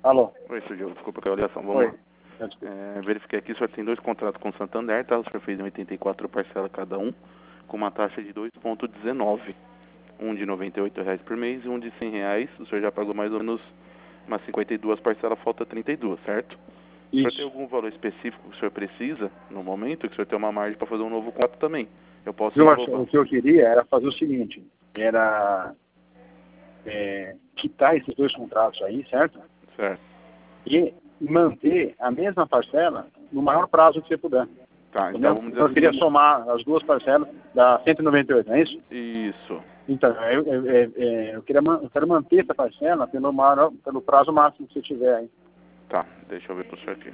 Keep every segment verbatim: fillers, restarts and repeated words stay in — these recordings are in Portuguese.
Alô? Oi, seu Diogo, desculpa a ligação, vamos Oi. lá. É, verifiquei aqui, o senhor tem dois contratos com o Santander, tá? O senhor fez em oitenta e quatro parcelas cada um, com uma taxa de dois vírgula dezenove. Um de noventa e oito reais por mês e um de cem reais. O senhor já pagou mais ou menos umas cinquenta e duas parcelas, falta trinta e duas, certo? O senhor tem Isso. algum valor específico que o senhor precisa, no momento, que o senhor tem uma margem para fazer um novo contrato também? Eu posso Eu acho, englobar. o que eu queria era fazer o seguinte, era é, quitar esses dois contratos aí, certo? Certo. E manter a mesma parcela no maior prazo que você puder. Tá, Entendeu? então vamos dizer Então eu queria assim. somar as duas parcelas da cento e noventa e oito, não é isso? Isso. Então, eu, eu, eu, eu, queria, man- eu quero manter essa parcela pelo, maior, pelo prazo máximo que você tiver aí. Tá, deixa eu ver pro senhor aqui.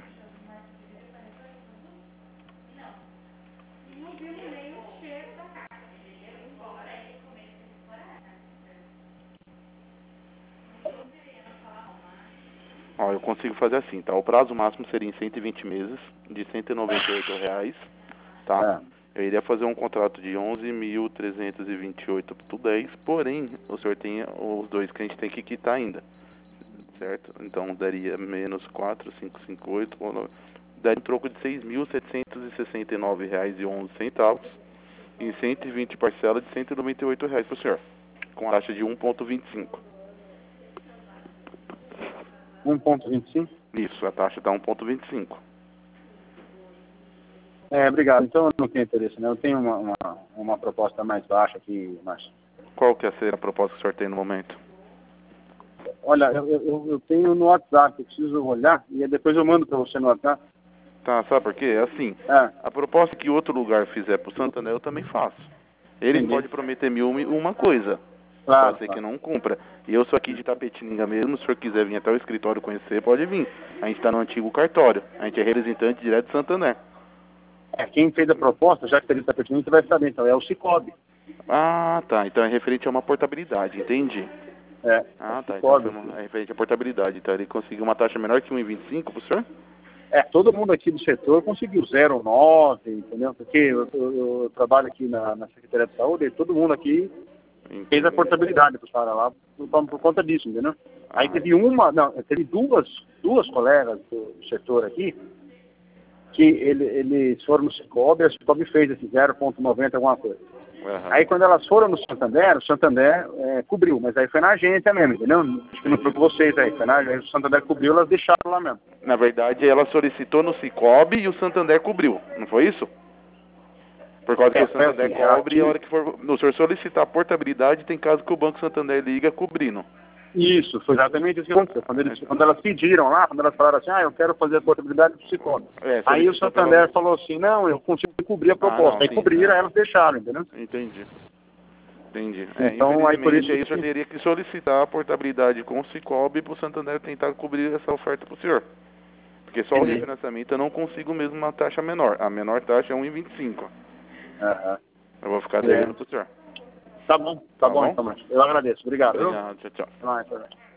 Ó, eu consigo fazer assim, tá? O prazo máximo seria em cento e vinte meses, de cento e noventa e oito reais, tá? É. Eu iria fazer um contrato de onze mil trezentos e vinte e oito por dez, porém, o senhor tem os dois que a gente tem que quitar ainda, certo? Então, daria menos quatro mil quinhentos e cinquenta e oito, ou no- daria um troco de seis mil setecentos e sessenta e nove reais e onze centavos, em cento e vinte parcelas de cento e noventa e oito reais pro senhor, com a taxa de um vírgula vinte e cinco. um vírgula vinte e cinco? Isso, a taxa dá um vírgula vinte e cinco. É, obrigado. Então eu não tenho interesse, né? Eu tenho uma, uma, uma proposta mais baixa aqui, Márcio. Qual que é a ser a proposta que o senhor tem no momento? Olha, eu, eu, eu tenho no WhatsApp, eu preciso olhar e depois eu mando para você no WhatsApp. Tá, sabe por quê? É assim, É, a proposta que outro lugar fizer pro Santander eu também faço. Eles entendi. podem prometer mil e uma coisa, Claro, pode ser que claro. não cumpra. E eu sou aqui de Tapetininga mesmo, se o senhor quiser vir até o escritório conhecer, pode vir. A gente tá no antigo cartório, a gente é representante direto de Santander. É, quem fez a proposta, já que ele está pertinente, você vai saber, então, é o Cicobi. Ah, tá, então é referente a uma portabilidade, entendi. É, é Ah, o tá, então foi Cicobi. uma, é referente à portabilidade, então ele conseguiu uma taxa menor que um vírgula vinte e cinco pro senhor? É, todo mundo aqui do setor conseguiu zero vírgula nove, entendeu? Porque eu, eu- eu trabalho aqui na, na Secretaria de Saúde e todo mundo aqui fez a Entendi. portabilidade para os caras lá por, por conta disso, entendeu? Aí Ah, teve uma, não, teve duas, duas colegas do setor aqui que ele, eles foram no Cicobi, a Cicobi fez esse zero vírgula noventa alguma coisa. aham. Aí quando elas foram no Santander, o Santander é, cobriu, mas aí foi na agência mesmo, entendeu? Acho que não foi com vocês aí, foi na agência, o Santander cobriu, elas deixaram lá mesmo. Na verdade, ela solicitou no Cicobi e o Santander cobriu, não foi isso? Por causa que É, o foi Santander assim, ela cobre e a aqui, hora que for no senhor solicitar a portabilidade, tem caso que o Banco Santander liga cobrindo. isso, foi exatamente isso que aconteceu. Quando, eles, quando elas pediram lá, quando elas falaram assim, ah, eu quero fazer a portabilidade do Cicobi. É, Aí o solicitou pela... Santander falou assim, não, eu consigo cobrir a Ah, não, proposta. Aí sim, cobriram, aí é. elas deixaram, entendeu? Entendi. Entendi. É, Então, aí por infelizmente isso aí o senhor que... teria que solicitar a portabilidade com o Cicobi para o Santander tentar cobrir essa oferta para o senhor. Porque só o Entendi. refinanciamento eu não consigo mesmo uma taxa menor. A menor taxa é um vírgula vinte e cinco. Aham. Eu vou ficar É. devendo para o senhor. Tá bom, tá Tá bom bom? então, Márcio. Eu agradeço. Obrigado, viu? Obrigado, tchau, tchau. Até mais, até mais.